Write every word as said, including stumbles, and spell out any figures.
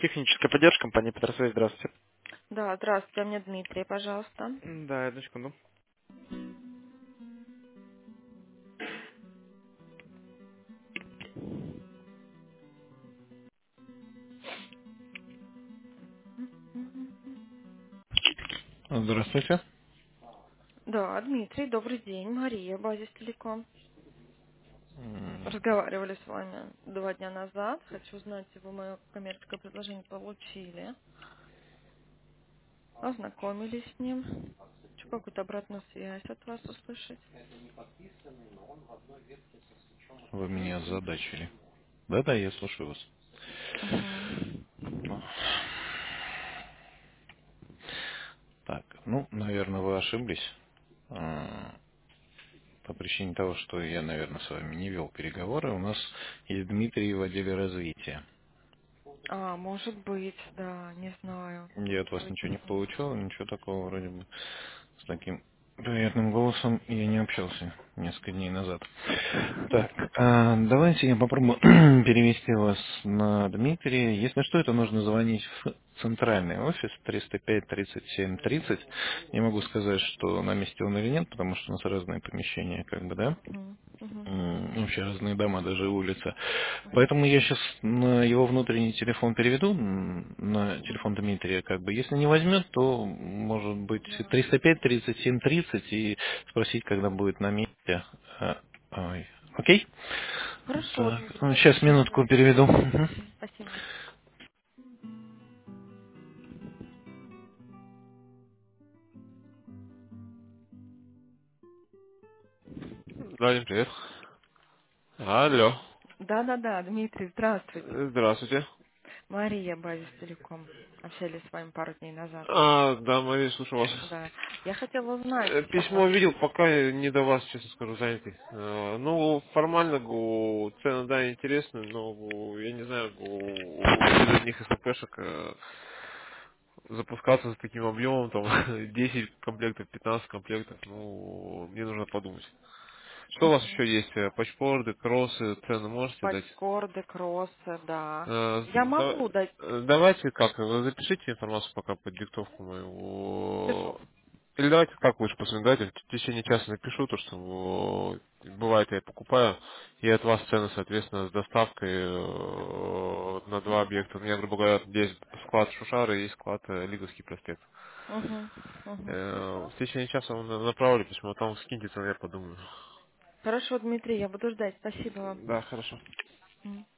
Техническая поддержка компании Петросвязь. Здравствуйте. Да, здравствуйте, а мне Дмитрий, пожалуйста. М, Да, одну секунду. Здравствуйте. Да, Дмитрий, добрый день, Мария, Базис Телеком. М, Разговаривали с вами два дня назад. Хочу узнать, вы мое коммерческое предложение получили. Ознакомились с ним. Хочу какую-то обратную связь от вас услышать. Вы меня озадачили. Да-да, я слушаю вас. Угу. Так, ну, наверное, вы ошиблись. А, По причине того, что я, наверное, с вами не вел переговоры. У нас есть Дмитрий в отделе развития. А, может быть, да, не знаю. Я от вас Быть ничего не не знаю. получал, ничего такого вроде бы. С таким приятным голосом я не общался несколько дней назад. Так, а, давайте я попробую перевести вас на Дмитрия. Если что, это нужно звонить в центральный офис триста пять тридцать семь тридцать. Не могу сказать, что на месте он или нет, потому что у нас разные помещения, как бы, да? Угу. Угу. М, Вообще разные дома, даже улица. Поэтому я сейчас на его внутренний телефон переведу, м, на телефон Дмитрия, как бы. Если не возьмет, то, может быть, триста пять тридцать семь тридцать и спросить, когда будет на месте. А, ой. Окей? Хорошо, Так, Дмитрий, ну, сейчас спасибо. минутку переведу. Мгм. Мгм, спасибо. Владимир, привет. Алло. Да-да-да, Дмитрий, здравствуйте. Здравствуйте. Мария, Базис Телеком. Общались с вами пару дней назад. А, да, Мария, слушаю вас. Да. Я хотела узнать, Э, а, Письмо видел, пока не до вас, честно скажу, занятый. Э, Ну, формально, гу, цены, да, интересны, но гу, я не знаю, гу, без одних СПшек э, запускаться с таким объемом, там, десять комплектов, пятнадцать комплектов, ну, мне нужно подумать. Что у вас мгм, еще есть? Э, Патчборды, кроссы, цены можете дать? патчкорды, кроссы, да. Э, Я да- могу дать. э, Давайте как, вы запишите информацию пока под диктовку Пишу. мою. Или давайте как лучше посмотрите, в течение часа напишу то, что э, бывает я покупаю, и от вас цены, соответственно, с доставкой э, на два объекта. У меня, грубо говоря, есть склад Шушары и есть склад э, Лиговский проспект. Угу, угу. Э, Хорошо. В течение часа вам на- направлю письмо, там скиньте цены, я подумаю. Хорошо, Дмитрий, я буду ждать. Спасибо вам. Да, хорошо. М.